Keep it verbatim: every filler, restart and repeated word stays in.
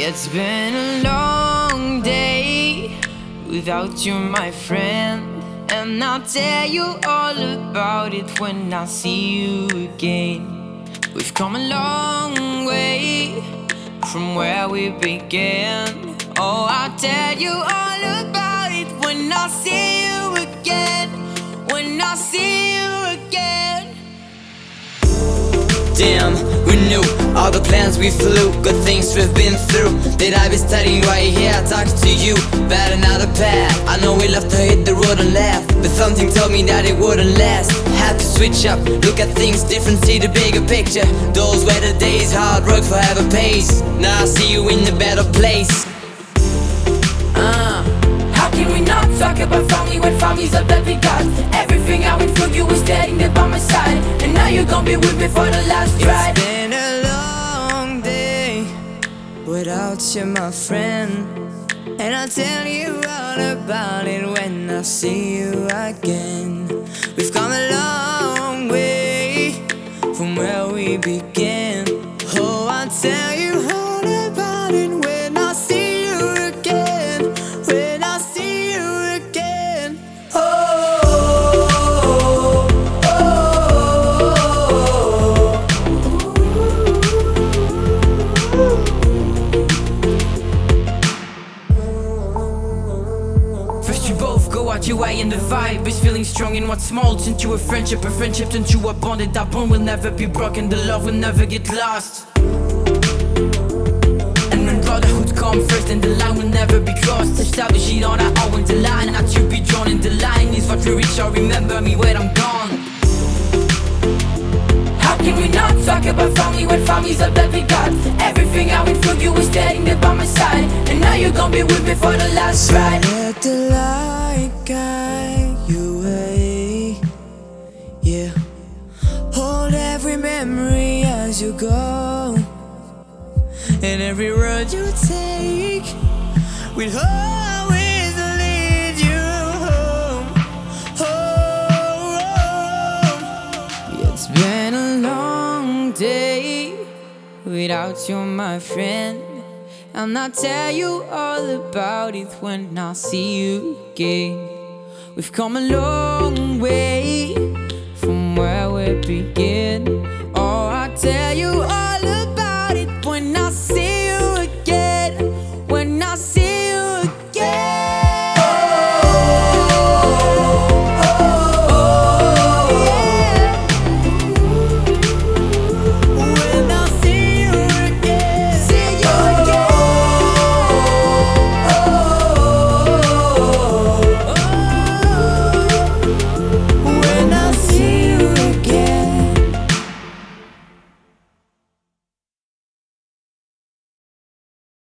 It's been a long day without you, my friend, and I'll tell you all about it when I see you again. We've come a long way from where we began. Oh, I'll tell you all about it when I see you again. When I see you again. Damn, we knew all the plans we flew, good things we've been through. That I be studying right here, talking to you about another path. I know we love to hit the road and laugh, but something told me that it wouldn't last. Had to switch up, look at things different, see the bigger picture. Those were the days, hard work forever pays. Now I see you in a better place. Uh, how can we not talk about family when family's all that we got? Everything I went through, you were standing there by my side, and now you're gonna be with me for the last ride. It's been a long day without you, my friend, and I'll tell you all about it when I see you again. We've come a long way from where we began. Oh, I'll tell you all about it when I see you again. When I see you again. Oh, oh, oh. First you both go out your way and the vibe is feeling strong in what's small. Turn to a friendship, a friendship turn to a bond, and that bond will never be broken. The love will never get lost. And when brotherhood come first, and the line will never be crossed. Establish it on our own, the line not to be drawn, and the line is what we reach. Or remember me when I'm gone. How can we not talk about family when family's all that we got? Everything I went through, you were standing there by my side, and now you're gonna be with me for the last ride. Let the light guide you away. Yeah. Hold every memory as you go, and every road you take will always lead you home. Home. It's been a long day without you, my friend, and I'll tell you all about it when I see you again. We've come a long way from where we began.